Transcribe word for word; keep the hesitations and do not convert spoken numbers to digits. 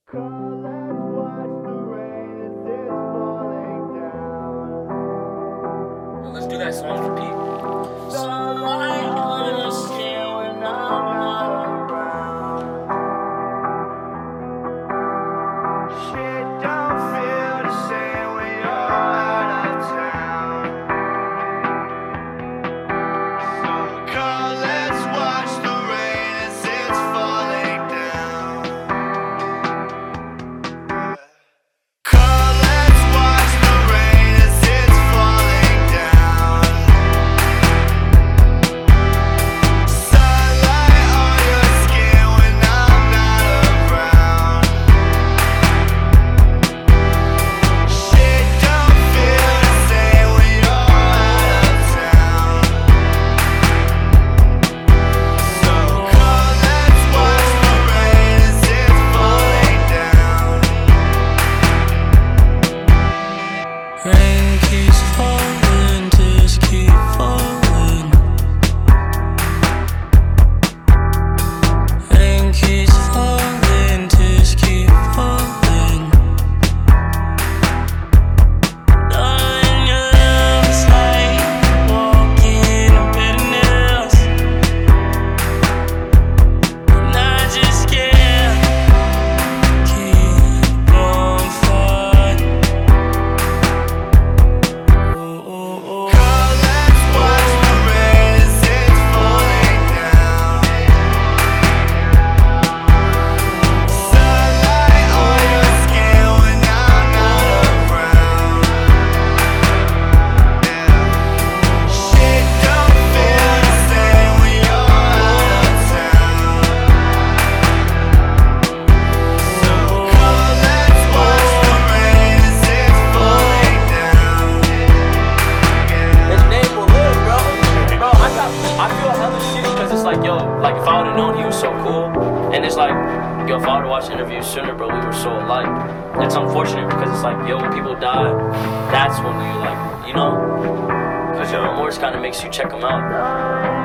Let's do that song for Pete. So I understand when I'm not around. Shit don't feel the same when you're out of town. So come, let's watch the rain as it's falling down. Come, let's watch the rain as it's falling down. Sunlight on your skin when I'm not around. Shit don't feel the same when you're out of town. So come, let's watch the rain as it's falling down. Rain keeps falling, tears keep falling. Rain keeps falling, tears keep falling. Darling, your love's like walking on bitterness, and I just can't keep on fighting. Oh, oh, oh. Come, let's watch the rain as it's falling down. Sunlight on your skin when I'm not around. Shit don't feel the same when you're out of town. So come, let's watch the rain as it's falling down. His name will live, bro. Bro, I got, I feel hella shitty because it's like, yo, like if I would've known he was so cool, and it's like, yo, if I would've watched interviews sooner, bro, we were so alike. It's unfortunate because it's like, yo, when people die, that's when you like, you know, because your remorse kind of makes you check them out.